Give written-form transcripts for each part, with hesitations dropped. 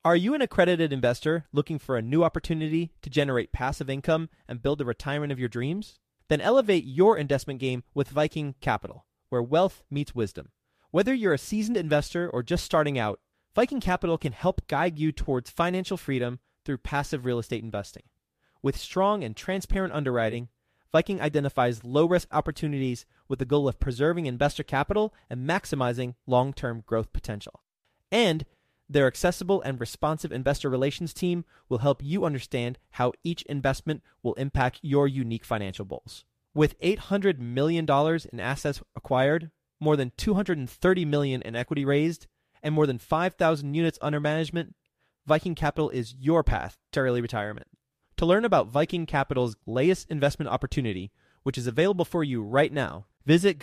Are you an accredited investor looking for a new opportunity to generate passive income and build the retirement of your dreams? Then elevate your investment game with Viking Capital, where wealth meets wisdom. Whether you're a seasoned investor or just starting out, Viking Capital can help guide you towards financial freedom through passive real estate investing. With strong and transparent underwriting, Viking identifies low-risk opportunities with the goal of preserving investor capital and maximizing long-term growth potential. And their accessible and responsive investor relations team will help you understand how each investment will impact your unique financial goals. With $800 million in assets acquired, more than $230 million in equity raised, and more than 5,000 units under management, Viking Capital is your path to early retirement. To learn about Viking Capital's latest investment opportunity, which is available for you right now, visit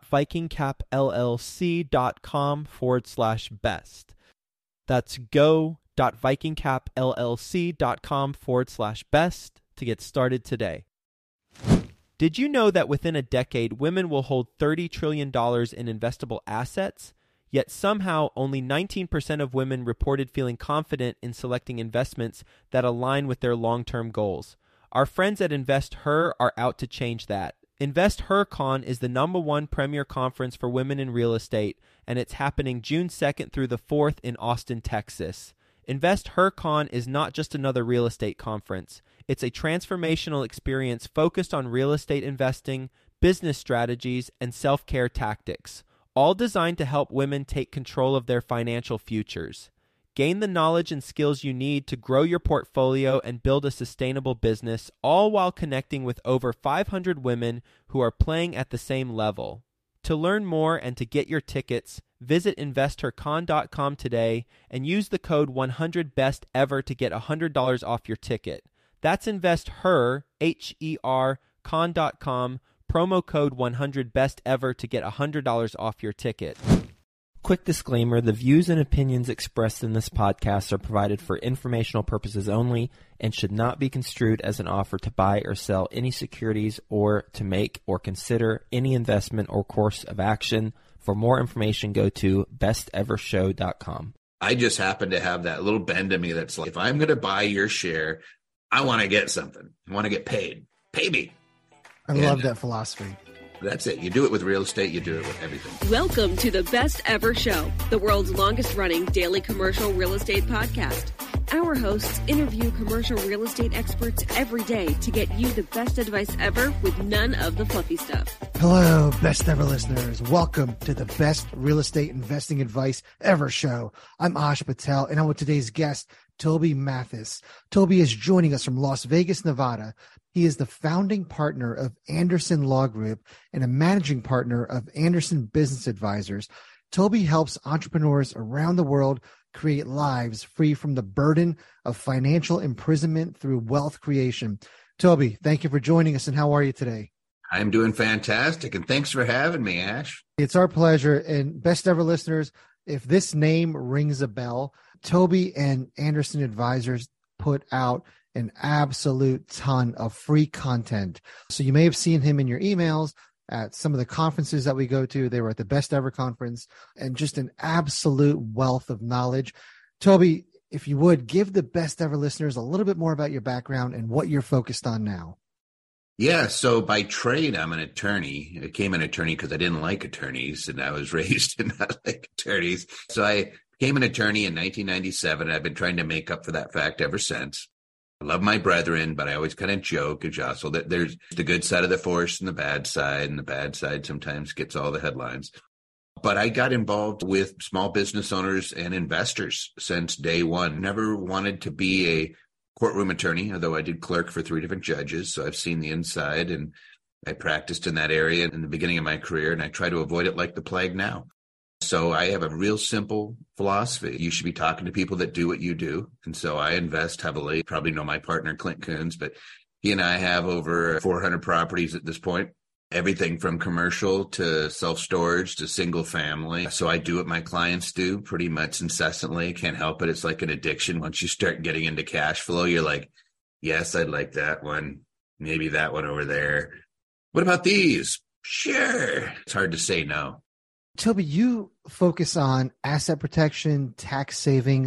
go.vikingcapllc.com/best. That's go.vikingcapllc.com/best to get started today. Did you know that within a decade, women will hold $30 trillion in investable assets? Yet somehow only 19% of women reported feeling confident in selecting investments that align with their long-term goals. Our friends at InvestHer are out to change that. InvestHerCon is the #1 premier conference for women in real estate, and it's happening June 2nd through the 4th in Austin, Texas. InvestHerCon is not just another real estate conference. It's a transformational experience focused on real estate investing, business strategies, and self-care tactics, all designed to help women take control of their financial futures. Gain the knowledge and skills you need to grow your portfolio and build a sustainable business, all while connecting with over 500 women who are playing at the same level. To learn more and to get your tickets, visit InvestHerCon.com today and use the code 100BESTEVER to get $100 off your ticket. That's InvestHer, H-E-R, con.com, promo code 100BESTEVER to get $100 off your ticket. Quick disclaimer, the views and opinions expressed in this podcast are provided for informational purposes only and should not be construed as an offer to buy or sell any securities or to make or consider any investment or course of action. For more information, go to bestevershow.com. I just happen to have that little bend in me that's like, if I'm going to buy your share, I want to get something. I want to get paid. Pay me. I love that philosophy. That's it. You do it with real estate. You do it with everything. Welcome to the Best Ever Show, the world's longest running daily commercial real estate podcast. Our hosts interview commercial real estate experts every day to get you the best advice ever with none of the fluffy stuff. Hello, Best Ever listeners. Welcome to the Best Real Estate Investing Advice Ever Show. I'm Ash Patel, and I'm with today's guest, Toby Mathis. Toby is joining us from Las Vegas, Nevada. He is the founding partner of Anderson Law Group and a managing partner of Anderson Business Advisors. Toby helps entrepreneurs around the world create lives free from the burden of financial imprisonment through wealth creation. Toby, thank you for joining us, and how are you today? I'm doing fantastic, and thanks for having me, Ash. It's our pleasure. And Best Ever listeners, if this name rings a bell, Toby and Anderson Advisors put out an absolute ton of free content. So you may have seen him in your emails at some of the conferences that we go to. They were at the Best Ever conference, and just an absolute wealth of knowledge. Toby, if you would, give the Best Ever listeners a little bit more about your background and what you're focused on now. Yeah, so by trade, I'm an attorney. I became an attorney because I didn't like attorneys, and I was raised to not like attorneys. So I became an attorney in 1997, and I've been trying to make up for that fact ever since. I love my brethren, but I always kind of joke and jostle that there's the good side of the force and the bad side sometimes gets all the headlines. But I got involved with small business owners and investors since day one. Never wanted to be a courtroom attorney, although I did clerk for 3 different judges. So I've seen the inside, and I practiced in that area in the beginning of my career, and I try to avoid it like the plague now. So I have a real simple philosophy. You should be talking to people that do what you do. And so I invest heavily. You probably know my partner, Clint Coons, but he and I have over 400 properties at this point. Everything from commercial to self-storage to single family. So I do what my clients do pretty much incessantly. Can't help it. It's like an addiction. Once you start getting into cash flow, you're like, yes, I'd like that one. Maybe that one over there. What about these? Sure. It's hard to say no. Toby, you focus on asset protection, tax savings,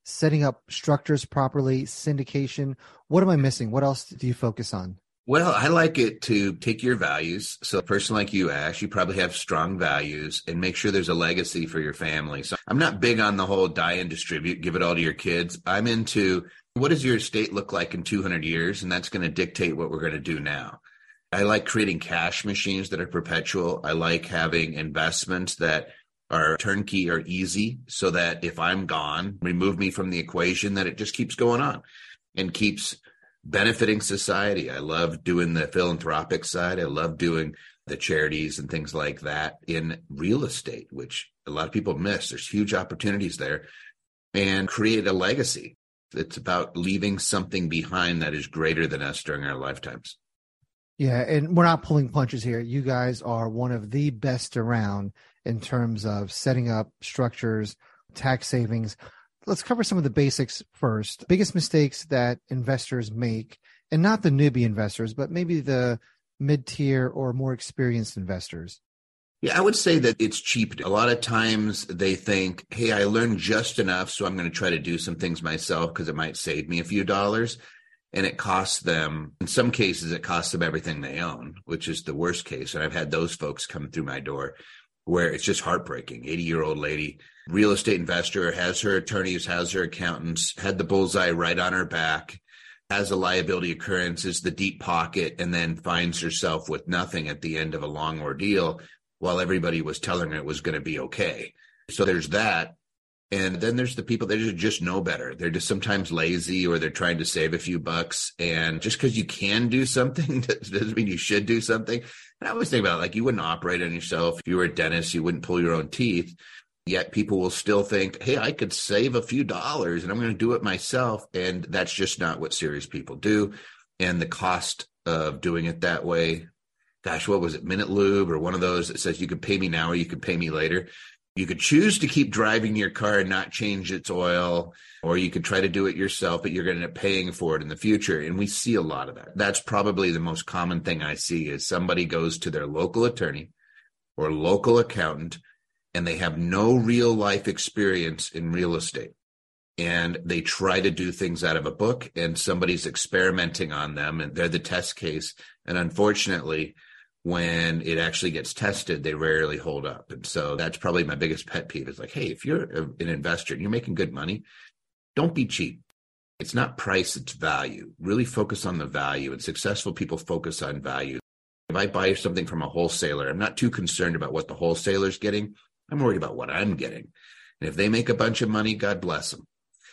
setting up structures properly, syndication. What am I missing? What else do you focus on? Well, I like it to take your values. So a person like you, Ash, you probably have strong values, and make sure there's a legacy for your family. So I'm not big on the whole die and distribute, give it all to your kids. I'm into what does your estate look like in 200 years? And that's going to dictate what we're going to do now. I like creating cash machines that are perpetual. I like having investments that are turnkey or easy so that if I'm gone, remove me from the equation, that it just keeps going on and keeps benefiting society. I love doing the philanthropic side. I love doing the charities and things like that in real estate, which a lot of people miss. There's huge opportunities there, and create a legacy. It's about leaving something behind that is greater than us during our lifetimes. Yeah, and we're not pulling punches here. You guys are one of the best around in terms of setting up structures, tax savings. Let's cover some of the basics first. Biggest mistakes that investors make, and not the newbie investors, but maybe the mid-tier or more experienced investors. Yeah, I would say that it's cheap. A lot of times they think, hey, I learned just enough, so I'm going to try to do some things myself because it might save me a few dollars. And it costs them, in some cases, it costs them everything they own, which is the worst case. And I've had those folks come through my door where it's just heartbreaking. 80-year-old lady, real estate investor, has her attorneys, has her accountants, had the bullseye right on her back, has a liability occurrence, is the deep pocket, and then finds herself with nothing at the end of a long ordeal while everybody was telling her it was going to be okay. So there's that. And then there's the people that just know better. They're just sometimes lazy, or they're trying to save a few bucks. And just because you can do something doesn't mean you should do something. And I always think about it, like, you wouldn't operate on yourself. If you were a dentist, you wouldn't pull your own teeth. Yet people will still think, hey, I could save a few dollars and I'm going to do it myself. And that's just not what serious people do. And the cost of doing it that way, gosh, what was it? Minute Lube, or one of those that says you could pay me now or you could pay me later. You could choose to keep driving your car and not change its oil, or you could try to do it yourself, but you're going to end up paying for it in the future. And we see a lot of that. That's probably the most common thing I see is somebody goes to their local attorney or local accountant, and they have no real life experience in real estate. And they try to do things out of a book, and somebody's experimenting on them, and they're the test case. And unfortunately, when it actually gets tested, they rarely hold up. And so that's probably my biggest pet peeve is like, hey, if you're an investor and you're making good money, don't be cheap. It's not price, it's value. Really focus on the value, and successful people focus on value. If I buy something from a wholesaler, I'm not too concerned about what the wholesaler's getting. I'm worried about what I'm getting. And if they make a bunch of money, God bless them.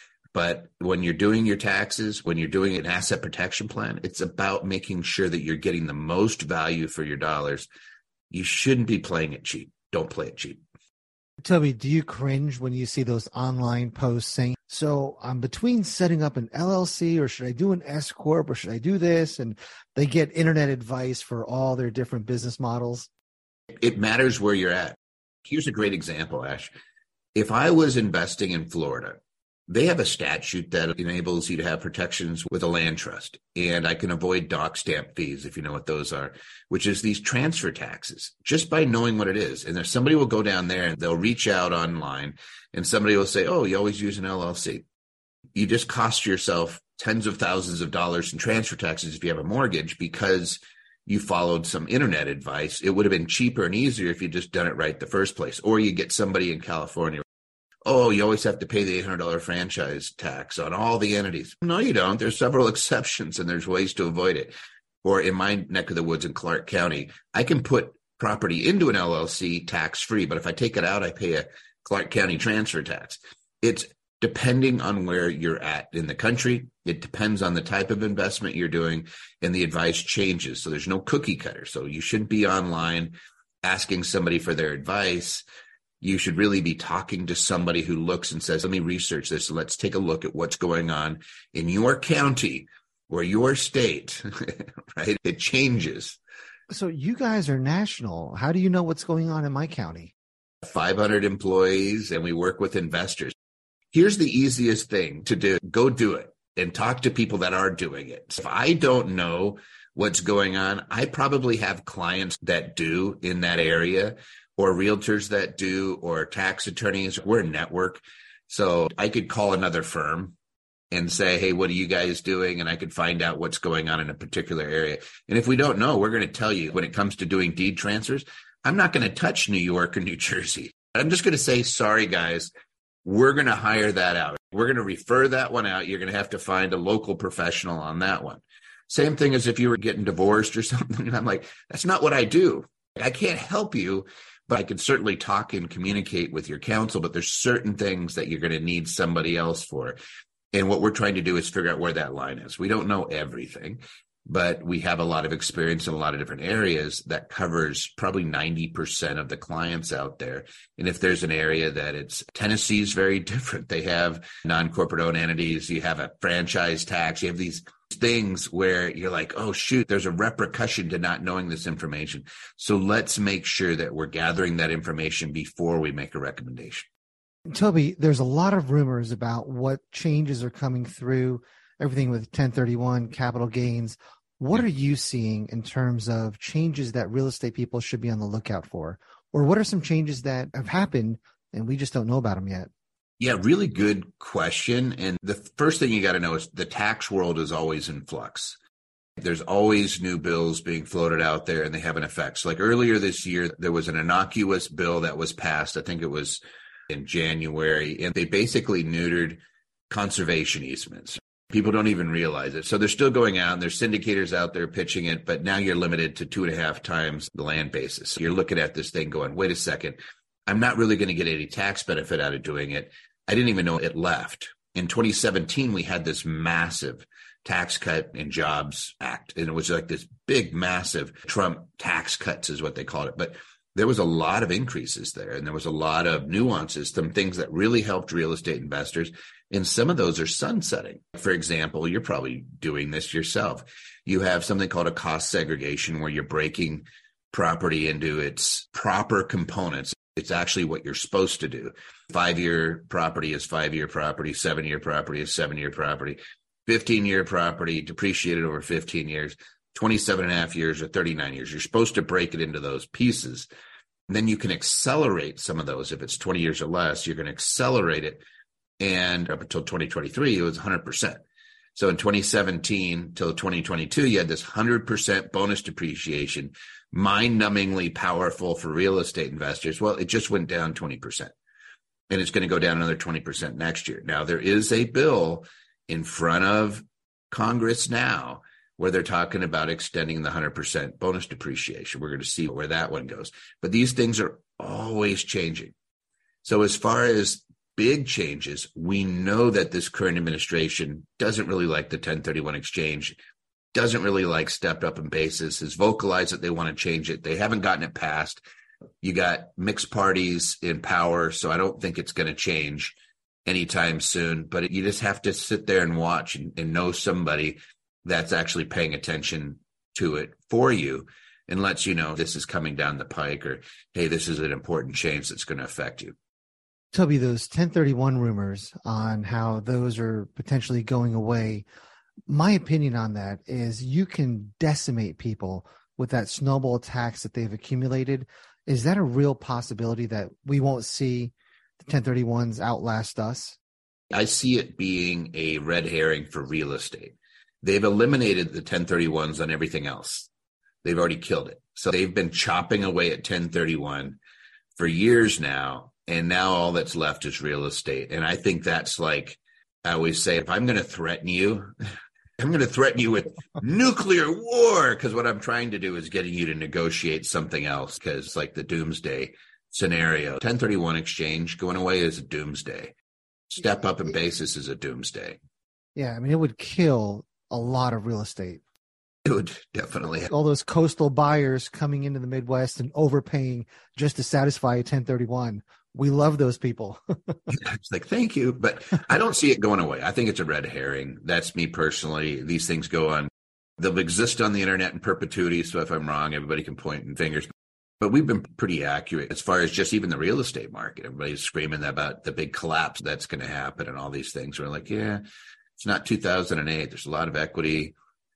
But when you're doing your taxes, when you're doing an asset protection plan, it's about making sure that you're getting the most value for your dollars. You shouldn't be playing it cheap. Don't play it cheap. Toby, do you cringe when you see those online posts saying, so I'm between setting up an LLC, or should I do an S Corp, or should I do this? And they get internet advice for all their different business models. It matters where you're at. Here's a great example, Ash. If I was investing in Florida, they have a statute that enables you to have protections with a land trust. And I can avoid dock stamp fees, if you know what those are, which is these transfer taxes, just by knowing what it is. And if somebody will go down there and they'll reach out online, and somebody will say, oh, you always use an LLC. You just cost yourself tens of thousands of dollars in transfer taxes if you have a mortgage because you followed some internet advice. It would have been cheaper and easier if you just done it right the first place. Or you get somebody in California, oh, you always have to pay the $800 franchise tax on all the entities. No, you don't. There's several exceptions, and there's ways to avoid it. Or in my neck of the woods in Clark County, I can put property into an LLC tax-free, but if I take it out, I pay a Clark County transfer tax. It's depending on where you're at in the country. It depends on the type of investment you're doing, and the advice changes. So there's no cookie cutter. So you shouldn't be online asking somebody for their advice. You should really be talking to somebody who looks and says, let me research this. Let's take a look at what's going on in your county or your state, right? It changes. So you guys are national. How do you know what's going on in my county? 500 employees, and we work with investors. Here's the easiest thing to do. Go do it and talk to people that are doing it. If I don't know what's going on, I probably have clients that do in that area, or realtors that do, or tax attorneys. We're a network. So I could call another firm and say, hey, what are you guys doing? And I could find out what's going on in a particular area. And if we don't know, we're going to tell you when it comes to doing deed transfers, I'm not going to touch New York or New Jersey. I'm just going to say, sorry, guys, we're going to hire that out. We're going to refer that one out. You're going to have to find a local professional on that one. Same thing as if you were getting divorced or something. And I'm like, that's not what I do. I can't help you, but I can certainly talk and communicate with your counsel. But there's certain things that you're going to need somebody else for. And what we're trying to do is figure out where that line is. We don't know everything, but we have a lot of experience in a lot of different areas that covers probably 90% of the clients out there. And if there's an area that it's Tennessee is very different. They have non-corporate owned entities. You have a franchise tax. You have these things where you're like, oh, shoot, there's a repercussion to not knowing this information. So let's make sure that we're gathering that information before we make a recommendation. Toby, there's a lot of rumors about what changes are coming through, everything with 1031, capital gains. What are you seeing in terms of changes that real estate people should be on the lookout for? Or what are some changes that have happened and we just don't know about them yet? Yeah, really good question. And the first thing you got to know is the tax world is always in flux. There's always new bills being floated out there and they have an effect. So like earlier this year, there was an innocuous bill that was passed. I think it was in January, and they basically neutered conservation easements. People don't even realize it. So they're still going out and there's syndicators out there pitching it, but now you're limited to 2.5 times the land basis. So you're looking at this thing going, wait a second, I'm not really going to get any tax benefit out of doing it. I didn't even know it left. In 2017, we had this massive Tax Cut and Jobs Act, and it was like this big, massive Trump tax cuts is what they called it. But there was a lot of increases there, and there was a lot of nuances, some things that really helped real estate investors, and some of those are sunsetting. For example, you're probably doing this yourself. You have something called a cost segregation where you're breaking property into its proper components. It's actually what you're supposed to do. 5-year property is 5-year property, 7-year property is 7-year property, 15-year property depreciated over 15 years, 27.5 years or 39 years. You're supposed to break it into those pieces. And then you can accelerate some of those. If it's 20 years or less, you're going to accelerate it. And up until 2023, it was 100%. So in 2017 till 2022, you had this 100% bonus depreciation, mind-numbingly powerful for real estate investors. Well, it just went down 20%. And it's going to go down another 20% next year. Now, there is a bill in front of Congress now where they're talking about extending the 100% bonus depreciation. We're going to see where that one goes. But these things are always changing. So as far as big changes, we know that this current administration doesn't really like the 1031 exchange, doesn't really like stepped up in basis, has vocalized that they want to change it. They haven't gotten it passed. You got mixed parties in power, so I don't think it's going to change anytime soon. But you just have to sit there and watch and know somebody that's actually paying attention to it for you and lets you know this is coming down the pike, or, hey, this is an important change that's going to affect you. Toby, those 1031 rumors on how those are potentially going away, my opinion on that is you can decimate people with that snowball tax that they've accumulated. Is that a real possibility that we won't see the 1031s outlast us? I see it being a red herring for real estate. They've eliminated the 1031s on everything else. They've already killed it. So they've been chopping away at 1031 for years now. And now all that's left is real estate. And I think that's like, I always say, if I'm going to threaten you, I'm going to threaten you with nuclear war, because what I'm trying to do is getting you to negotiate something else, because it's like the doomsday scenario. 1031 exchange going away is a doomsday. Step up in basis is a doomsday. Yeah, I mean, it would kill a lot of real estate. It would definitely. All those coastal buyers coming into the Midwest and overpaying just to satisfy a 1031. We love those people. It's like, thank you. But I don't see it going away. I think it's a red herring. That's me personally. These things go on. They'll exist on the internet in perpetuity. So if I'm wrong, everybody can point fingers. But we've been pretty accurate as far as just even the real estate market. Everybody's screaming about the big collapse that's going to happen and all these things. We're like, yeah, it's not 2008. There's a lot of equity.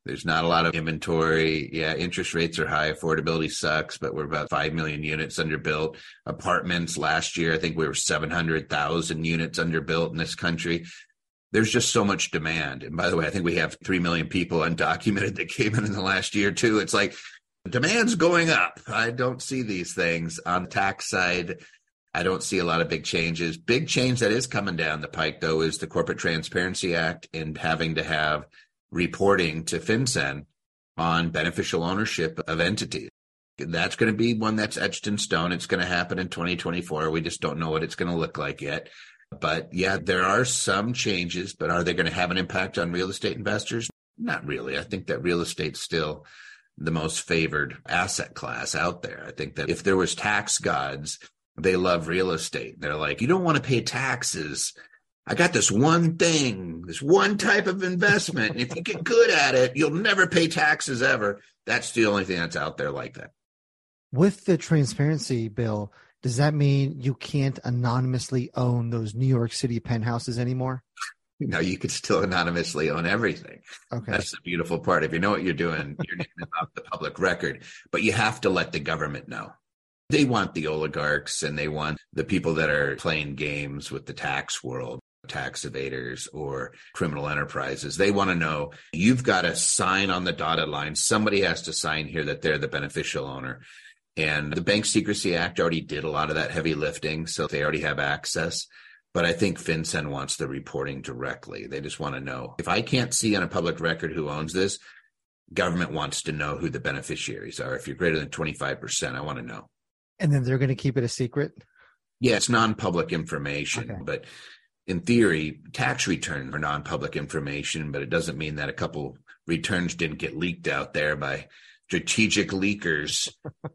There's not a lot of inventory. Yeah, interest rates are high. Affordability sucks, but we're about 5 million units underbuilt. Apartments last year, I think we were 700,000 units underbuilt in this country. There's just so much demand. And by the way, I think we have 3 million people undocumented that came in the last year too. It's like demand's going up. I don't see these things. On the tax side, I don't see a lot of big changes. Big change that is coming down the pike, though, is the Corporate Transparency Act and having to have reporting to FinCEN on beneficial ownership of entities. That's going to be one that's etched in stone. It's going to happen in 2024. We just don't know what it's going to look like yet. But yeah, there are some changes, but are they going to have an impact on real estate investors? Not really. I think that real estate's still the most favored asset class out there. I think that if there was tax gods, they love real estate. They're like, you don't want to pay taxes. I got this one thing, this one type of investment. And if you get good at it, you'll never pay taxes ever. That's the only thing that's out there like that. With the transparency bill, does that mean you can't anonymously own those New York City penthouses anymore? No, you could still anonymously own everything. Okay. That's the beautiful part. If you know what you're doing, you're getting it off the public record, but you have to let the government know. They want the oligarchs and they want the people that are playing games with the tax world, tax evaders or criminal enterprises. They want to know you've got to sign on the dotted line. Somebody has to sign here that they're the beneficial owner. And the Bank Secrecy Act already did a lot of that heavy lifting, so they already have access. But I think FinCEN wants the reporting directly. They just want to know. If I can't see on a public record who owns this, government wants to know who the beneficiaries are. If you're greater than 25%, I want to know. And then they're going to keep it a secret? Yeah, it's non-public information. Okay. But in theory, tax returns are non-public information, but it doesn't mean that a couple returns didn't get leaked out there by strategic leakers.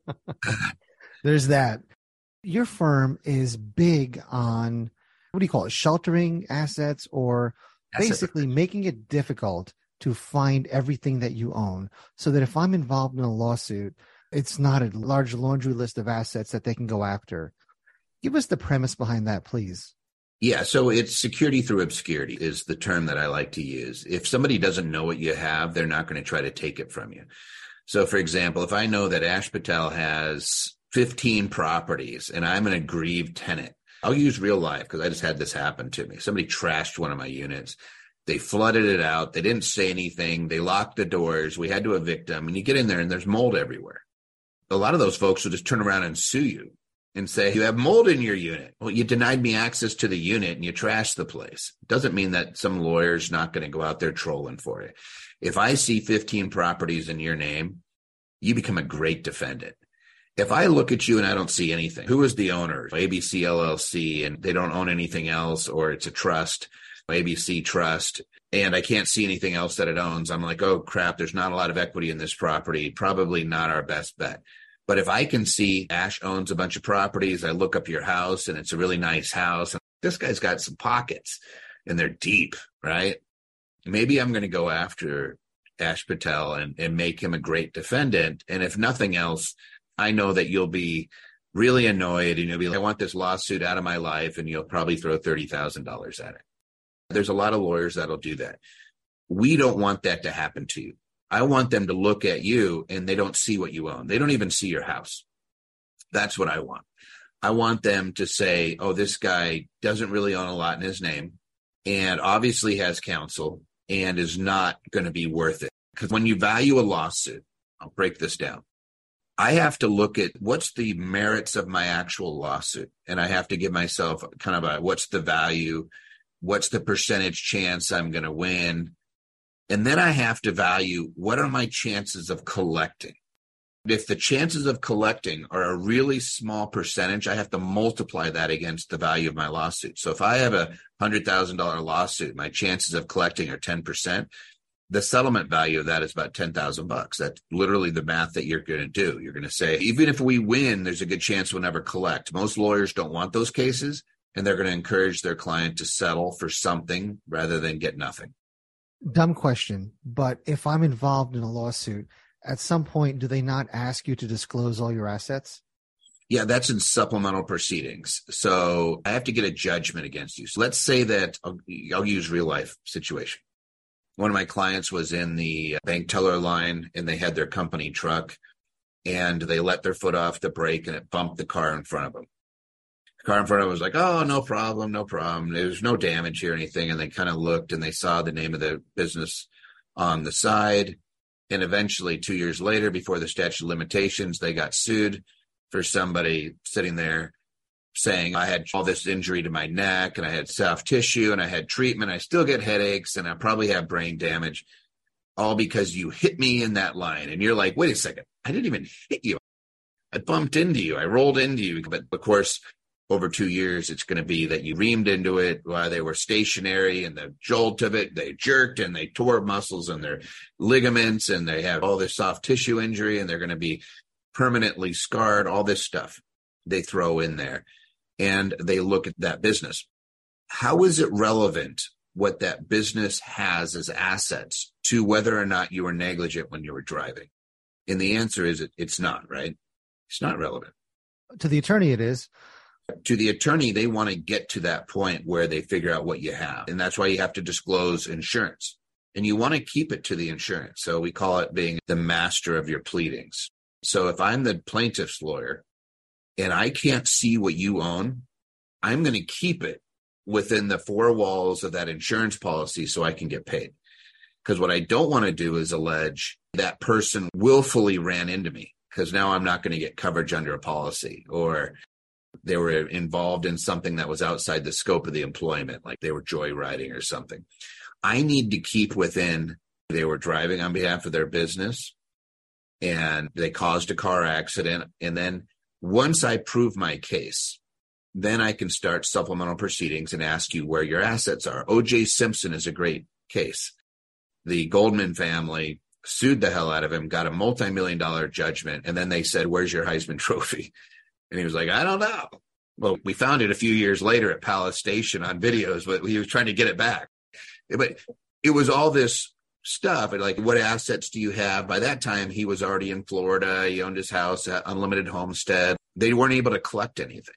There's that. Your firm is big on, what do you call it, sheltering assets, or basically making it difficult to find everything that you own, so that if I'm involved in a lawsuit, it's not a large laundry list of assets that they can go after. Give us the premise behind that, please. Yeah, so it's security through obscurity is the term that I like to use. If somebody doesn't know what you have, they're not going to try to take it from you. So, for example, if I know that Ash Patel has 15 properties and I'm an aggrieved tenant, I'll use real life because I just had this happen to me. Somebody trashed one of my units. They flooded it out. They didn't say anything. They locked the doors. We had to evict them. And you get in there and there's mold everywhere. A lot of those folks will just turn around and sue you and say, you have mold in your unit. Well, you denied me access to the unit and you trashed the place. Doesn't mean that some lawyer's not going to go out there trolling for you. If I see 15 properties in your name, you become a great defendant. If I look at you and I don't see anything, who is the owner? ABC LLC, and they don't own anything else, or it's a trust, ABC Trust, and I can't see anything else that it owns. I'm like, oh, crap, there's not a lot of equity in this property. Probably not our best bet. But if I can see Ash owns a bunch of properties, I look up your house and it's a really nice house. And this guy's got some pockets and they're deep, right? Maybe I'm going to go after Ash Patel and make him a great defendant. And if nothing else, I know that you'll be really annoyed and you'll be like, I want this lawsuit out of my life, and you'll probably throw $30,000 at it. There's a lot of lawyers that'll do that. We don't want that to happen to you. I want them to look at you and they don't see what you own. They don't even see your house. That's what I want. I want them to say, oh, this guy doesn't really own a lot in his name and obviously has counsel and is not going to be worth it. Because when you value a lawsuit, I'll break this down. I have to look at what's the merits of my actual lawsuit. And I have to give myself kind of a, what's the value? What's the percentage chance I'm going to win? And then I have to value, what are my chances of collecting? If the chances of collecting are a really small percentage, I have to multiply that against the value of my lawsuit. So if I have a $100,000 lawsuit, my chances of collecting are 10%. The settlement value of that is about $10,000. That's literally the math that you're going to do. You're going to say, even if we win, there's a good chance we'll never collect. Most lawyers don't want those cases, and they're going to encourage their client to settle for something rather than get nothing. Dumb question, but if I'm involved in a lawsuit, at some point, do they not ask you to disclose all your assets? Yeah, that's in supplemental proceedings. So I have to get a judgment against you. So let's say that I'll use real life situation. One of my clients was in the bank teller line, and they had their company truck, and they let their foot off the brake, and it bumped the car in front of them. The car in front of them was like, oh, no problem, no problem. There's no damage here or anything. And they kind of looked, and they saw the name of the business on the side. And eventually, 2 years later, before the statute of limitations, they got sued for somebody sitting there saying, I had all this injury to my neck, and I had soft tissue, and I had treatment. I still get headaches, and I probably have brain damage, all because you hit me in that line. And you're like, wait a second, I didn't even hit you. I bumped into you. I rolled into you. But of course, over 2 years, it's going to be that you reamed into it while they were stationary, and the jolt of it, they jerked and they tore muscles and their ligaments, and they have all this soft tissue injury, and they're going to be permanently scarred, all this stuff they throw in there. And they look at that business. How is it relevant what that business has as assets to whether or not you were negligent when you were driving? And the answer is it's not, right? It's not relevant. To the attorney, it is. To the attorney, they want to get to that point where they figure out what you have. And that's why you have to disclose insurance. And you want to keep it to the insurance. So we call it being the master of your pleadings. So if I'm the plaintiff's lawyer and I can't see what you own, I'm going to keep it within the four walls of that insurance policy so I can get paid. Because what I don't want to do is allege that person willfully ran into me, because now I'm not going to get coverage under a policy, or they were involved in something that was outside the scope of the employment, like they were joyriding or something. I need to keep within, they were driving on behalf of their business and they caused a car accident. And then once I prove my case, then I can start supplemental proceedings and ask you where your assets are. O.J. Simpson is a great case. The Goldman family sued the hell out of him, got a multi-million-dollar judgment, and then they said, where's your Heisman Trophy? And he was like, I don't know. Well, we found it a few years later at Palace Station on videos, but he was trying to get it back. But it was all this stuff. Like, what assets do you have? By that time, he was already in Florida. He owned his house at Unlimited Homestead. They weren't able to collect anything.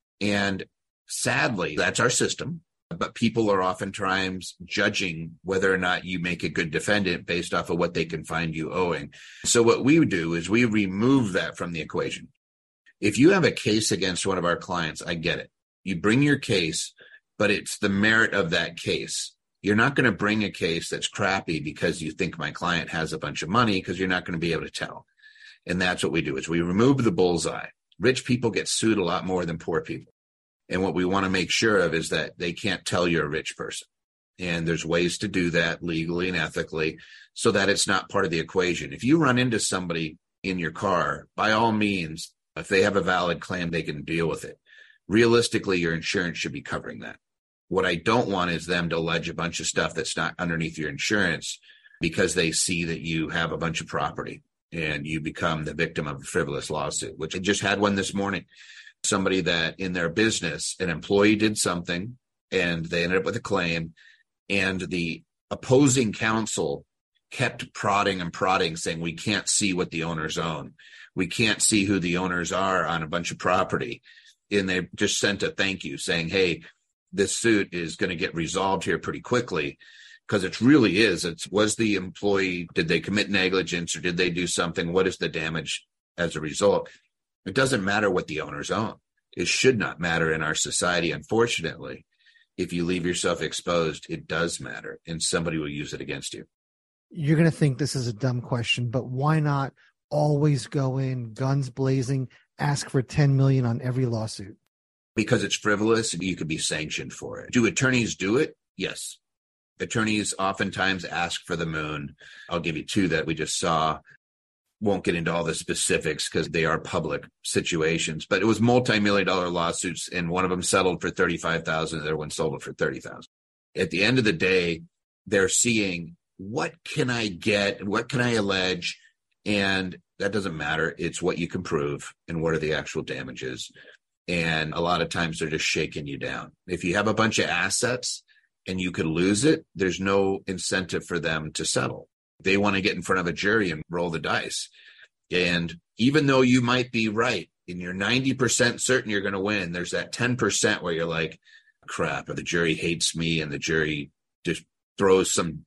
And sadly, that's our system. But people are oftentimes judging whether or not you make a good defendant based off of what they can find you owing. So what we do is we remove that from the equation. If you have a case against one of our clients, I get it. You bring your case, but it's the merit of that case. You're not going to bring a case that's crappy because you think my client has a bunch of money, because you're not going to be able to tell. And that's what we do, is we remove the bullseye. Rich people get sued a lot more than poor people. And what we want to make sure of is that they can't tell you're a rich person. And there's ways to do that legally and ethically so that it's not part of the equation. If you run into somebody in your car, by all means, if they have a valid claim, they can deal with it. Realistically, your insurance should be covering that. What I don't want is them to allege a bunch of stuff that's not underneath your insurance because they see that you have a bunch of property and you become the victim of a frivolous lawsuit, which I just had one this morning. Somebody that in their business, an employee did something and they ended up with a claim, and the opposing counsel kept prodding and prodding, saying, we can't see what the owners own. We can't see who the owners are on a bunch of property. And they just sent a thank you saying, hey, this suit is going to get resolved here pretty quickly, because it really is. Was the employee, did they commit negligence or did they do something? What is the damage as a result? It doesn't matter what the owners own. It should not matter in our society. Unfortunately, if you leave yourself exposed, it does matter, and somebody will use it against you. You're going to think this is a dumb question, but why not always go in guns blazing, ask for $10 million on every lawsuit? Because it's frivolous and you could be sanctioned for it. Do attorneys do it? Yes. Attorneys oftentimes ask for the moon. I'll give you two that we just saw. Won't get into all the specifics because they are public situations, but it was multi-million-dollar lawsuits, and one of them settled for $35,000. The other one sold it for $30,000. At the end of the day, they're seeing, what can I get? What can I allege? And that doesn't matter. It's what you can prove and what are the actual damages. And a lot of times they're just shaking you down. If you have a bunch of assets and you could lose it, there's no incentive for them to settle. They want to get in front of a jury and roll the dice. And even though you might be right and you're 90% certain you're going to win, there's that 10% where you're like, crap, or the jury hates me and the jury just throws some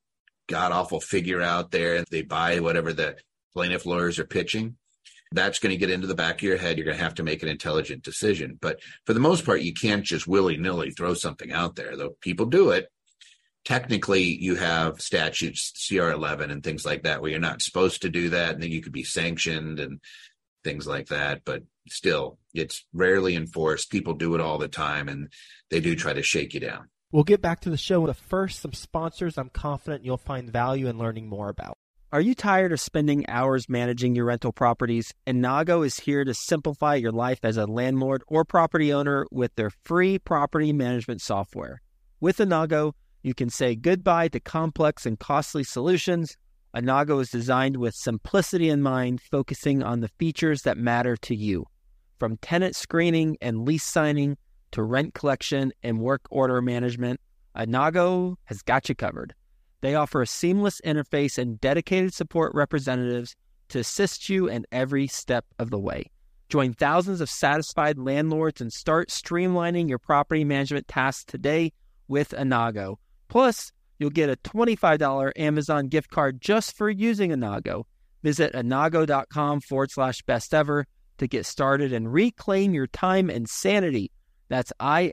god-awful figure out there and they buy whatever the plaintiff lawyers are pitching, that's going to get into the back of your head. You're going to have to make an intelligent decision. But for the most part, you can't just willy-nilly throw something out there, though people do it. Technically, you have statutes, CR11 and things like that, where you're not supposed to do that, and then you could be sanctioned and things like that. But still, it's rarely enforced. People do it all the time, and they do try to shake you down. We'll get back to the show, but first, some sponsors I'm confident you'll find value in learning more about. Are you tired of spending hours managing your rental properties? Inago is here to simplify your life as a landlord or property owner with their free property management software. With Inago, you can say goodbye to complex and costly solutions. Inago is designed with simplicity in mind, focusing on the features that matter to you. From tenant screening and lease signing to rent collection and work order management, Inago has got you covered. They offer a seamless interface and dedicated support representatives to assist you in every step of the way. Join thousands of satisfied landlords and start streamlining your property management tasks today with Inago. Plus, you'll get a $25 Amazon gift card just for using Inago. Visit inago.com/bestever to get started and reclaim your time and sanity. That's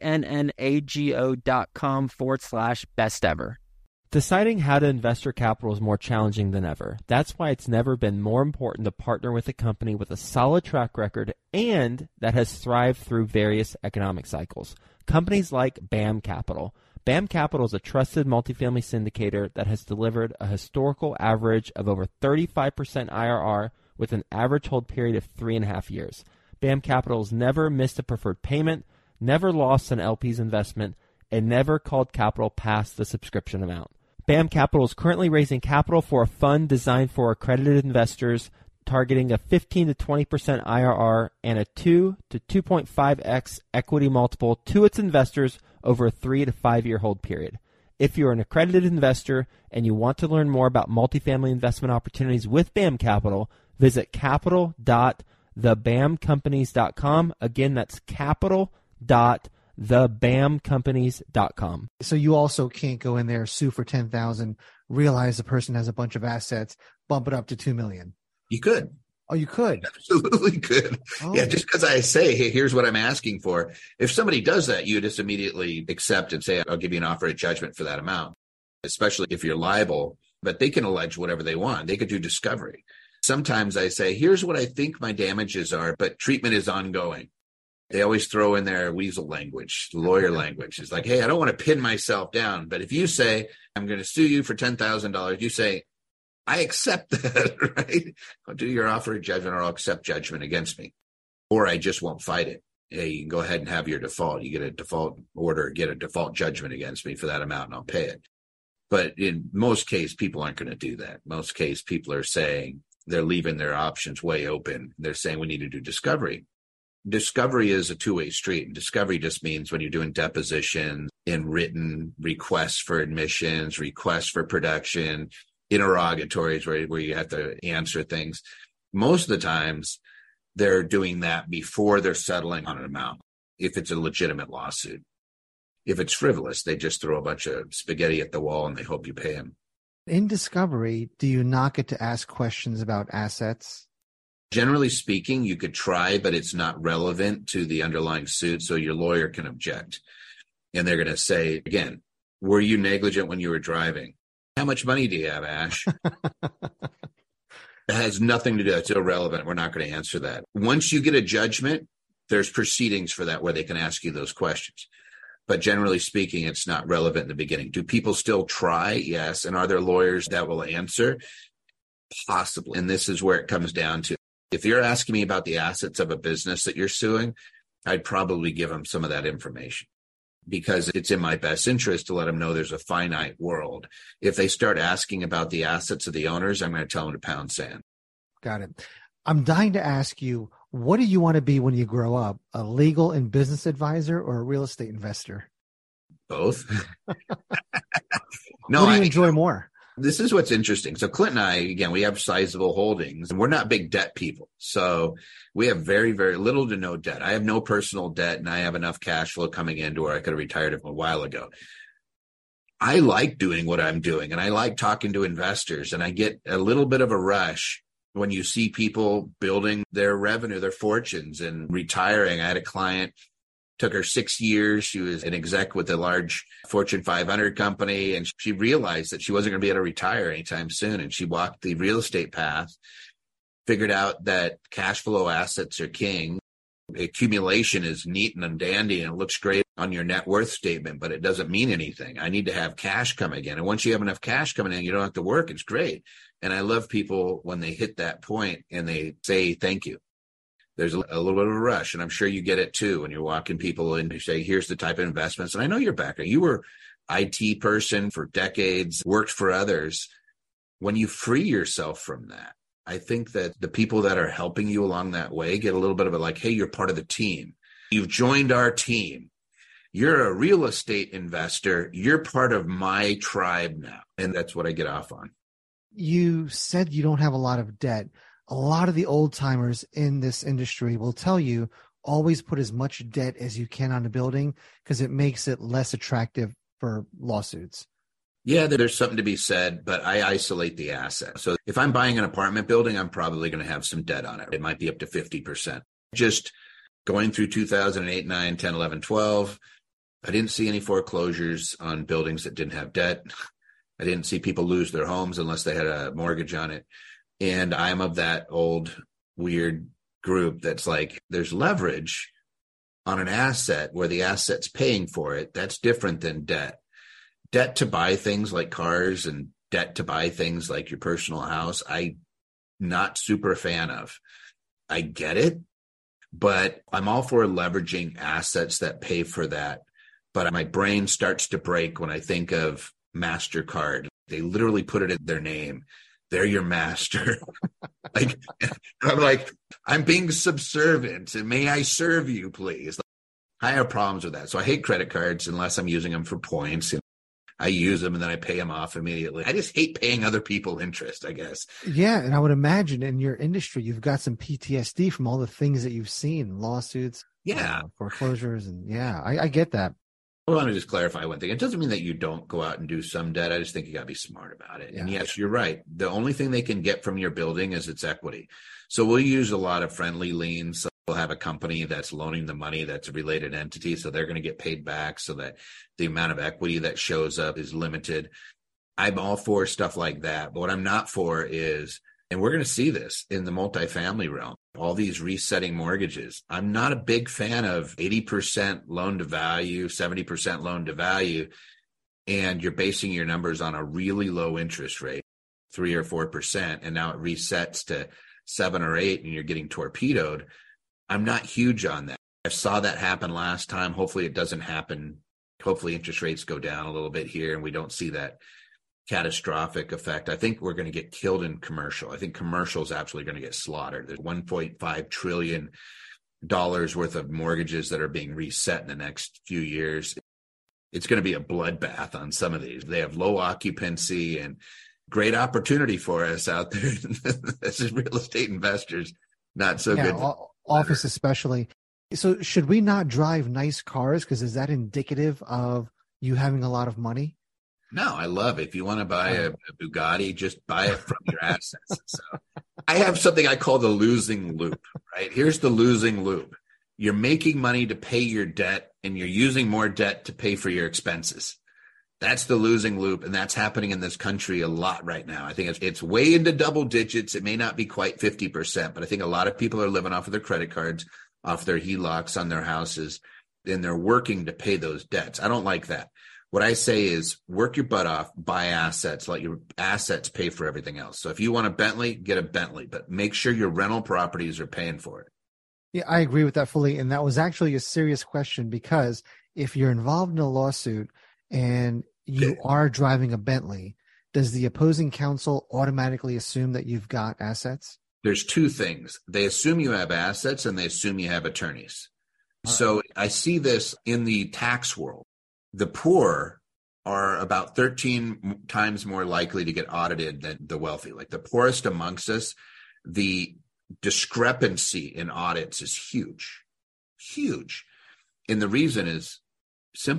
INNAGO.com/bestever. Deciding how to invest your capital is more challenging than ever. That's why it's never been more important to partner with a company with a solid track record and that has thrived through various economic cycles. Companies like BAM Capital. BAM Capital is a trusted multifamily syndicator that has delivered a historical average of over 35% IRR with an average hold period of 3.5 years. BAM Capital has never missed a preferred payment, never lost an LP's investment, and never called capital past the subscription amount. BAM Capital is currently raising capital for a fund designed for accredited investors, targeting a 15 to 20% IRR and a 2 to 2.5x equity multiple to its investors over a 3 to 5 year hold period. If you're an accredited investor and you want to learn more about multifamily investment opportunities with BAM Capital, visit capital.thebamcompanies.com. Again, that's capital.thebamcompanies.com. So you also can't go in there, sue for $10,000, realize the person has a bunch of assets, bump it up to $2 million. You could. Oh, you could? Absolutely could. Oh. Yeah, just because I say, hey, here's what I'm asking for. If somebody does that, you just immediately accept and say, I'll give you an offer of judgment for that amount, especially if you're liable. But they can allege whatever they want. They could do discovery. Sometimes I say, here's what I think my damages are, but treatment is ongoing. They always throw in their weasel language, lawyer language. It's like, hey, I don't want to pin myself down. But if you say, I'm going to sue you for $10,000, you say, I accept that, right? I'll do your offer of judgment or I'll accept judgment against me. Or I just won't fight it. Hey, you can go ahead and have your default. You get a default order, get a default judgment against me for that amount and I'll pay it. But in most cases, people aren't going to do that. Most cases, people are saying they're leaving their options way open. They're saying we need to do discovery. Discovery is a two-way street. Discovery just means when you're doing depositions, in written requests for admissions, requests for production, interrogatories where you have to answer things. Most of the times they're doing that before they're settling on an amount, if it's a legitimate lawsuit. If it's frivolous, they just throw a bunch of spaghetti at the wall and they hope you pay them. In discovery, do you not get to ask questions about assets? Generally speaking, you could try, but it's not relevant to the underlying suit, so your lawyer can object. And they're going to say, again, were you negligent when you were driving? How much money do you have, Ash? It has nothing to do. It's irrelevant. We're not going to answer that. Once you get a judgment, there's proceedings for that where they can ask you those questions. But generally speaking, it's not relevant in the beginning. Do people still try? Yes. And are there lawyers that will answer? Possibly. And this is where it comes down to. If you're asking me about the assets of a business that you're suing, I'd probably give them some of that information, because it's in my best interest to let them know there's a finite world. If they start asking about the assets of the owners, I'm going to tell them to pound sand. Got it. I'm dying to ask you, what do you want to be when you grow up? A legal and business advisor or a real estate investor? Both. No, what do you enjoy more? This is what's interesting. So Clint and I, again, we have sizable holdings and we're not big debt people. So we have very, very little to no debt. I have no personal debt and I have enough cash flow coming in to where I could have retired a while ago. I like doing what I'm doing, and I like talking to investors, and I get a little bit of a rush when you see people building their revenue, their fortunes, and retiring. I had a client, took her 6 years. She was an exec with a large Fortune 500 company, and she realized that she wasn't going to be able to retire anytime soon. And she walked the real estate path, figured out that cash flow assets are king. Accumulation is neat and dandy, and it looks great on your net worth statement, but it doesn't mean anything. I need to have cash coming in. And once you have enough cash coming in, you don't have to work. It's great. And I love people when they hit that point and they say, thank you. There's a little bit of a rush. And I'm sure you get it too when you're walking people in to say, here's the type of investments. And I know your background. You were IT person for decades, worked for others. When you free yourself from that, I think that the people that are helping you along that way get a little bit of a like, hey, you're part of the team. You've joined our team. You're a real estate investor. You're part of my tribe now. And that's what I get off on. You said you don't have a lot of debt. A lot of the old timers in this industry will tell you always put as much debt as you can on a building because it makes it less attractive for lawsuits. Yeah, there's something to be said, but I isolate the asset. So if I'm buying an apartment building, I'm probably going to have some debt on it. It might be up to 50%. Just going through 2008, 9, 10, 11, 12, I didn't see any foreclosures on buildings that didn't have debt. I didn't see people lose their homes unless they had a mortgage on it. And I'm of that old weird group that's like, there's leverage on an asset where the asset's paying for it. That's different than debt. Debt to buy things like cars and debt to buy things like your personal house, I'm not super a fan of. I get it, but I'm all for leveraging assets that pay for that. But my brain starts to break when I think of MasterCard. They literally put it in their name. They're your master. I'm being subservient, and may I serve you, please? I have problems with that. So I hate credit cards unless I'm using them for points. And I use them and then I pay them off immediately. I just hate paying other people interest, I guess. Yeah. And I would imagine in your industry, you've got some PTSD from all the things that you've seen, lawsuits, foreclosures. And I get that. I want to just clarify one thing. It doesn't mean that you don't go out and do some debt. I just think you got to be smart about it. Yeah. And yes, you're right. The only thing they can get from your building is its equity. So we'll use a lot of friendly liens. So we'll have a company that's loaning the money that's a related entity. So they're going to get paid back so that the amount of equity that shows up is limited. I'm all for stuff like that. But what I'm not for is, and we're going to see this in the multifamily realm, all these resetting mortgages. I'm not a big fan of 80% loan to value, 70% loan to value, and you're basing your numbers on a really low interest rate, 3 or 4%, and now it resets to 7 or 8 and you're getting torpedoed. I'm not huge on that. I saw that happen last time. Hopefully it doesn't happen. Hopefully interest rates go down a little bit here and we don't see that catastrophic effect. I think we're going to get killed in commercial. I think commercial is absolutely going to get slaughtered. There's $1.5 trillion worth of mortgages that are being reset in the next few years. It's going to be a bloodbath on some of these. They have low occupancy and great opportunity for us out there as real estate investors. Not so good. Office especially. So should we not drive nice cars? Because is that indicative of you having a lot of money? No, I love it. If you want to buy a Bugatti, just buy it from your assets. So I have something I call the losing loop, right? Here's the losing loop. You're making money to pay your debt and you're using more debt to pay for your expenses. That's the losing loop. And that's happening in this country a lot right now. I think it's way into double digits. It may not be quite 50%, but I think a lot of people are living off of their credit cards, off their HELOCs on their houses, and they're working to pay those debts. I don't like that. What I say is work your butt off, buy assets, let your assets pay for everything else. So if you want a Bentley, get a Bentley, but make sure your rental properties are paying for it. Yeah, I agree with that fully. And that was actually a serious question because if you're involved in a lawsuit and you are driving a Bentley, does the opposing counsel automatically assume that you've got assets? There's two things. They assume you have assets and they assume you have attorneys. So I see this in the tax world. The poor are about 13 times more likely to get audited than the wealthy. Like the poorest amongst us, the discrepancy in audits is huge, huge. And the reason is simple.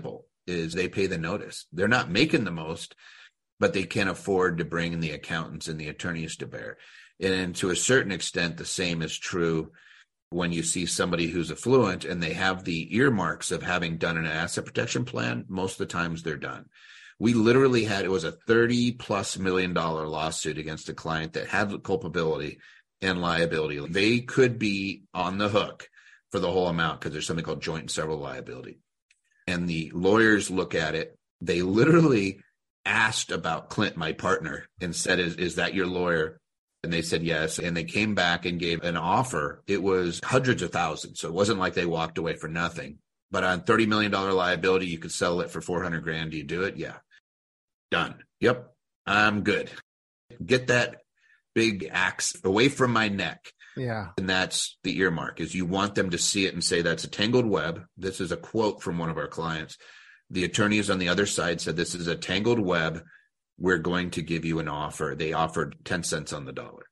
is they pay the notice. They're not making the most, but they can't afford to bring the accountants and the attorneys to bear. And to a certain extent, the same is true when you see somebody who's affluent and they have the earmarks of having done an asset protection plan. Most of the times they're done. We literally had, it was a $30+ million lawsuit against a client that had culpability and liability. They could be on the hook for the whole amount because there's something called joint and several liability. And the lawyers look at it. They literally asked about Clint, my partner, and said, is that your lawyer? And they said yes. And they came back and gave an offer. It was hundreds of thousands. So it wasn't like they walked away for nothing. But on $30 million liability, you could sell it for $400,000. Do you do it? Yeah. Done. Yep. I'm good. Get that big axe away from my neck. Yeah. And that's the earmark, is you want them to see it and say, that's a tangled web. This is a quote from one of our clients. The attorneys on the other side said, this is a tangled web. We're going to give you an offer. They offered 10 cents on the dollar.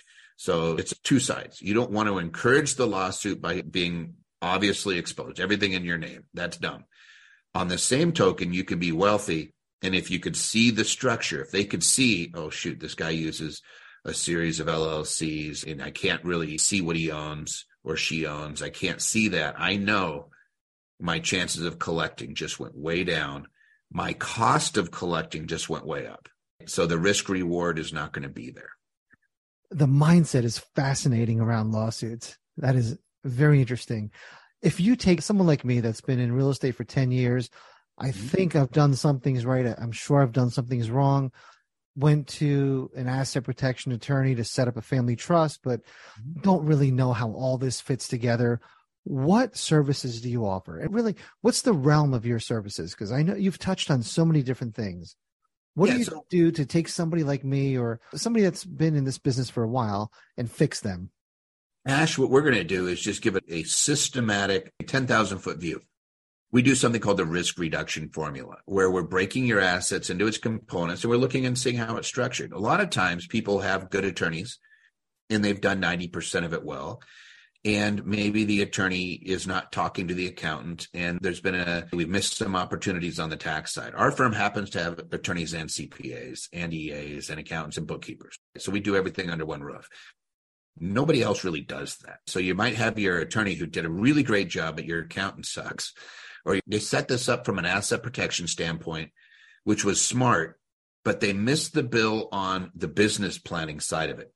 So it's two sides. You don't want to encourage the lawsuit by being obviously exposed, everything in your name. That's dumb. On the same token, you can be wealthy. And if you could see the structure, if they could see, oh, shoot, this guy uses a series of LLCs and I can't really see what he owns or she owns. I can't see that. I know my chances of collecting just went way down. My cost of collecting just went way up. So the risk reward is not going to be there. The mindset is fascinating around lawsuits. That is very interesting. If you take someone like me that's been in real estate for 10 years, I think I've done some things right. I'm sure I've done some things wrong. Went to an asset protection attorney to set up a family trust, but don't really know how all this fits together. What services do you offer? And really, what's the realm of your services? Because I know you've touched on so many different things. What do you do to take somebody like me or somebody that's been in this business for a while and fix them? Ash, what we're going to do is just give it a systematic 10,000-foot view. We do something called the risk reduction formula, where we're breaking your assets into its components and we're looking and seeing how it's structured. A lot of times people have good attorneys and they've done 90% of it well. And maybe the attorney is not talking to the accountant and we've missed some opportunities on the tax side. Our firm happens to have attorneys and CPAs and EAs and accountants and bookkeepers. So we do everything under one roof. Nobody else really does that. So you might have your attorney who did a really great job, but your accountant sucks. Or they set this up from an asset protection standpoint, which was smart, but they missed the bill on the business planning side of it.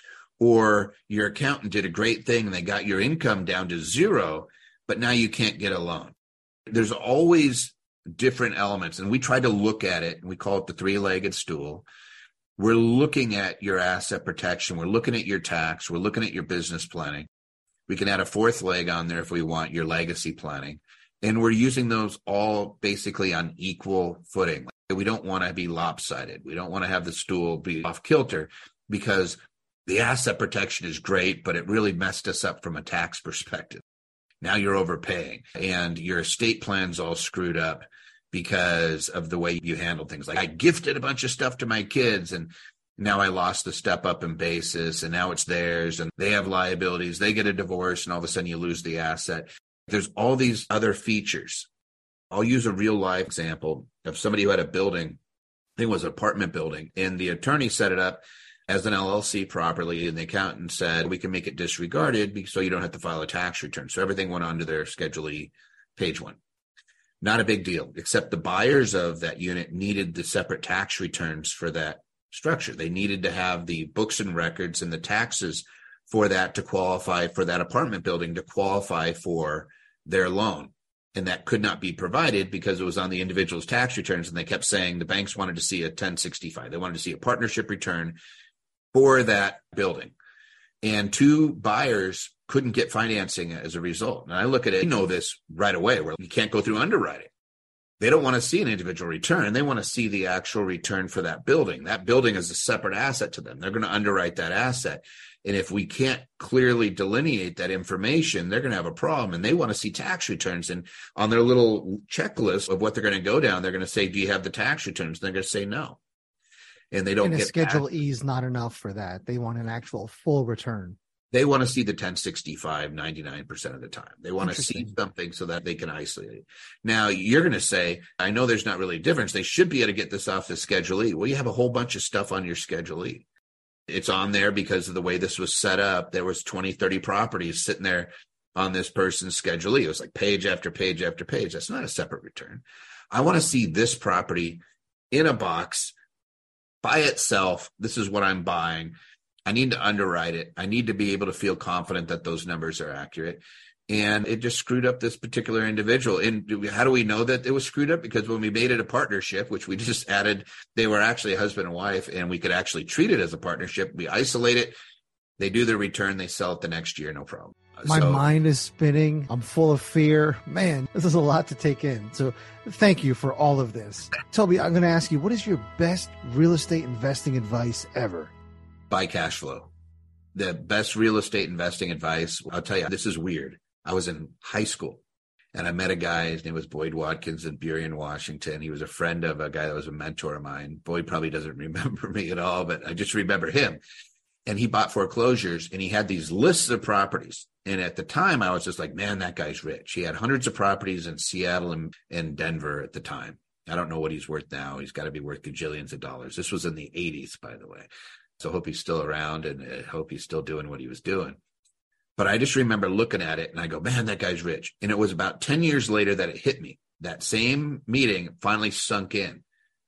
Or your accountant did a great thing and they got your income down to zero, but now you can't get a loan. There's always different elements, and we try to look at it, and we call it the three-legged stool. We're looking at your asset protection. We're looking at your tax. We're looking at your business planning. We can add a fourth leg on there if we want, your legacy planning. And we're using those all basically on equal footing. We don't want to be lopsided. We don't want to have the stool be off kilter, because the asset protection is great, but it really messed us up from a tax perspective. Now you're overpaying and your estate plan's all screwed up because of the way you handle things. Like, I gifted a bunch of stuff to my kids and now I lost the step up in basis and now it's theirs and they have liabilities. They get a divorce and all of a sudden you lose the asset. There's all these other features. I'll use a real life example of somebody who had a building. I think it was an apartment building, and the attorney set it up as an LLC properly, and the accountant said, we can make it disregarded so you don't have to file a tax return. So everything went onto their Schedule E, page 1. Not a big deal, except the buyers of that unit needed the separate tax returns for that structure. They needed to have the books and records and the taxes for that to qualify for that apartment building, to qualify for their loan. And that could not be provided because it was on the individual's tax returns. And they kept saying the banks wanted to see a 1065. They wanted to see a partnership return for that building. And 2 buyers couldn't get financing as a result. And I look at it, you know this right away, where you can't go through underwriting. They don't want to see an individual return. They want to see the actual return for that building. That building is a separate asset to them. They're going to underwrite that asset. And if we can't clearly delineate that information, they're going to have a problem. And they want to see tax returns. And on their little checklist of what they're going to go down, they're going to say, do you have the tax returns? And they're going to say no. And they don't get Schedule E is not enough for that. They want an actual full return. They want to see the 1065 99% of the time. They want to see something so that they can isolate it. Now, you're going to say, I know there's not really a difference. They should be able to get this off the Schedule E. Well, you have a whole bunch of stuff on your Schedule E. It's on there because of the way this was set up. There was 20, 30 properties sitting there on this person's Schedule E. It was like page after page after page. That's not a separate return. I want to see this property in a box by itself. This is what I'm buying. I need to underwrite it. I need to be able to feel confident that those numbers are accurate. And it just screwed up this particular individual. And how do we know that it was screwed up? Because when we made it a partnership, which we just added, they were actually a husband and wife, and we could actually treat it as a partnership. We isolate it. They do their return. They sell it the next year. No problem. My mind is spinning. I'm full of fear. Man, this is a lot to take in. So thank you for all of this. Toby, I'm going to ask you, what is your best real estate investing advice ever? Buy cash flow. The best real estate investing advice, I'll tell you, this is weird. I was in high school and I met a guy. His name was Boyd Watkins in Burien, Washington. He was a friend of a guy that was a mentor of mine. Boyd probably doesn't remember me at all, but I just remember him. And he bought foreclosures and he had these lists of properties. And at the time I was just like, man, that guy's rich. He had hundreds of properties in Seattle and Denver at the time. I don't know what he's worth now. He's got to be worth gajillions of dollars. This was in the 80s, by the way. So I hope he's still around and I hope he's still doing what he was doing. But I just remember looking at it and I go, man, that guy's rich. And it was about 10 years later that it hit me. That same meeting finally sunk in.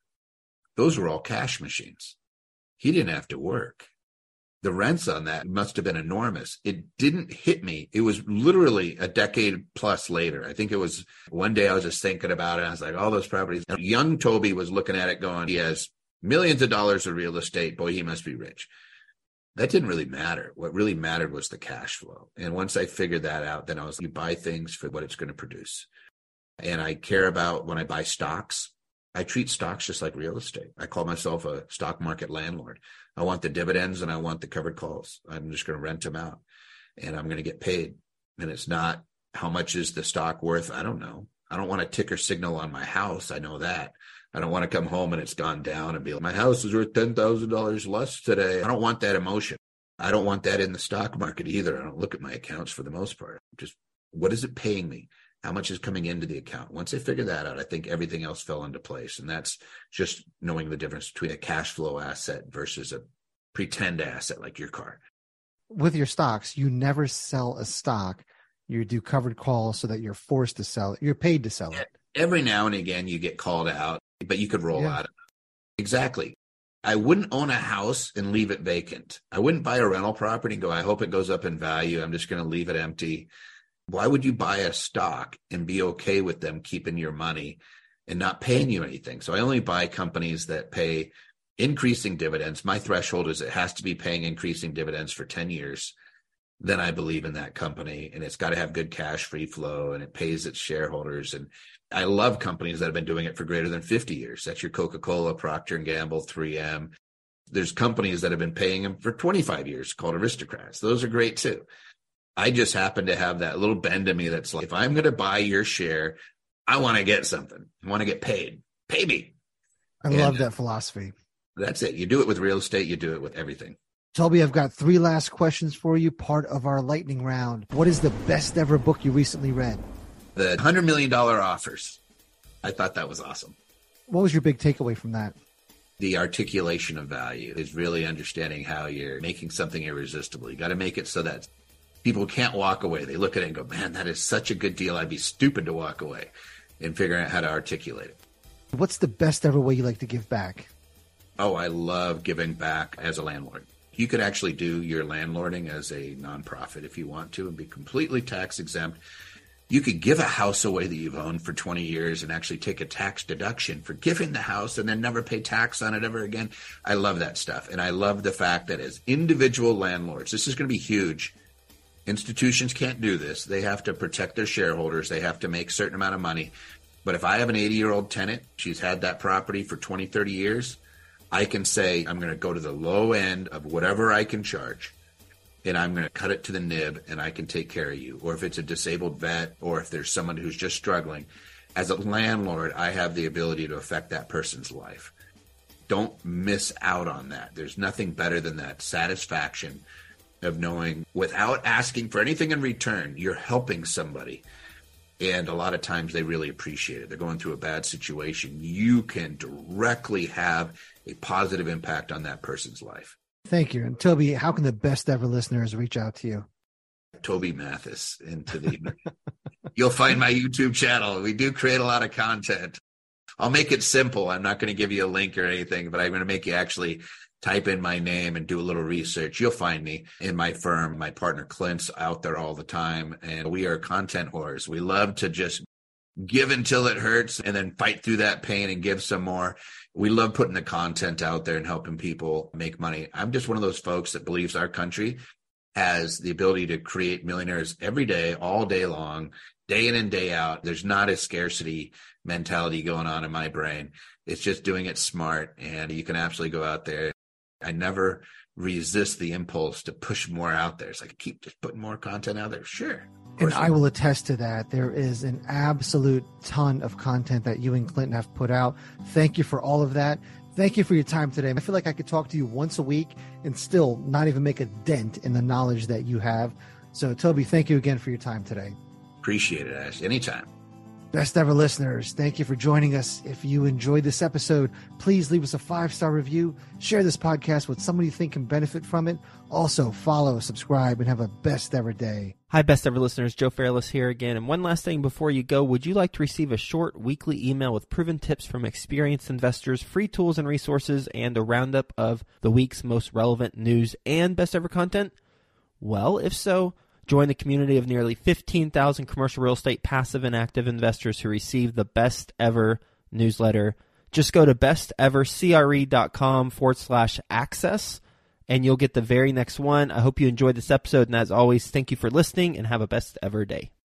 Those were all cash machines. He didn't have to work. The rents on that must have been enormous. It didn't hit me. It was literally a decade plus later. I think it was one day I was just thinking about it. I was like, all those properties. And young Toby was looking at it going, he has millions of dollars of real estate. Boy, he must be rich. That didn't really matter. What really mattered was the cash flow. And once I figured that out, then I was like, you buy things for what it's going to produce. And I care about when I buy stocks, I treat stocks just like real estate. I call myself a stock market landlord. I want the dividends and I want the covered calls. I'm just going to rent them out and I'm going to get paid. And it's not how much is the stock worth? I don't know. I don't want a ticker signal on my house. I know that. I don't want to come home and it's gone down and be like, my house is worth $10,000 less today. I don't want that emotion. I don't want that in the stock market either. I don't look at my accounts for the most part. Just what is it paying me? How much is coming into the account? Once I figured that out, I think everything else fell into place. And that's just knowing the difference between a cash flow asset versus a pretend asset like your car. With your stocks, you never sell a stock. You do covered calls so that you're forced to sell it. You're paid to sell it. Every now and again, you get called out, but you could roll out of it. Exactly. I wouldn't own a house and leave it vacant. I wouldn't buy a rental property and go, I hope it goes up in value. I'm just going to leave it empty. Why would you buy a stock and be okay with them keeping your money and not paying you anything? So I only buy companies that pay increasing dividends. My threshold is it has to be paying increasing dividends for 10 years. Then I believe in that company, and it's got to have good cash free flow and it pays its shareholders. And I love companies that have been doing it for greater than 50 years. That's your Coca-Cola, Procter & Gamble, 3M. There's companies that have been paying them for 25 years called aristocrats. Those are great too. I just happen to have that little bend in me that's like, if I'm going to buy your share, I want to get something. I want to get paid. Pay me. I love that philosophy. That's it. You do it with real estate. You do it with everything. Toby, I've got 3 last questions for you, part of our lightning round. What is the best ever book you recently read? The $100 Million Offers. I thought that was awesome. What was your big takeaway from that? The articulation of value is really understanding how you're making something irresistible. You got to make it so that people can't walk away. They look at it and go, man, that is such a good deal. I'd be stupid to walk away, and figuring out how to articulate it. What's the best ever way you like to give back? Oh, I love giving back as a landlord. You could actually do your landlording as a nonprofit if you want to and be completely tax exempt. You could give a house away that you've owned for 20 years and actually take a tax deduction for giving the house and then never pay tax on it ever again. I love that stuff. And I love the fact that as individual landlords, this is going to be huge. Institutions can't do this. They have to protect their shareholders. They have to make a certain amount of money. But if I have an 80-year-old tenant, she's had that property for 20, 30 years, I can say I'm going to go to the low end of whatever I can charge, and I'm going to cut it to the nib, and I can take care of you. Or if it's a disabled vet, or if there's someone who's just struggling, as a landlord, I have the ability to affect that person's life. Don't miss out on that. There's nothing better than that satisfaction of knowing without asking for anything in return, you're helping somebody. And a lot of times they really appreciate it. They're going through a bad situation. You can directly have a positive impact on that person's life. Thank you. And Toby, how can the best ever listeners reach out to you? Toby Mathis you'll find my YouTube channel. We do create a lot of content. I'll make it simple. I'm not going to give you a link or anything, but I'm going to make you actually type in my name and do a little research. You'll find me in my firm. My partner Clint's out there all the time, and we are content whores. We love to just give until it hurts and then fight through that pain and give some more. We love putting the content out there and helping people make money. I'm just one of those folks that believes our country has the ability to create millionaires every day, all day long, day in and day out. There's not a scarcity mentality going on in my brain. It's just doing it smart, and you can absolutely go out there. I never resist the impulse to push more out there. It's like, keep just putting more content out there. Sure. And I will attest to that. There is an absolute ton of content that you and Clinton have put out. Thank you for all of that. Thank you for your time today. I feel like I could talk to you once a week and still not even make a dent in the knowledge that you have. So, Toby, thank you again for your time today. Appreciate it, Ash. Anytime. Best ever listeners, thank you for joining us. If you enjoyed this episode, please leave us a 5-star review. Share this podcast with somebody you think can benefit from it. Also, follow, subscribe, and have a best ever day. Hi, best ever listeners. Joe Fairless here again. And one last thing before you go, would you like to receive a short weekly email with proven tips from experienced investors, free tools and resources, and a roundup of the week's most relevant news and best ever content? Well, if so, join the community of nearly 15,000 commercial real estate passive and active investors who receive the best ever newsletter. Just go to bestevercre.com/access and you'll get the very next one. I hope you enjoyed this episode. And as always, thank you for listening and have a best ever day.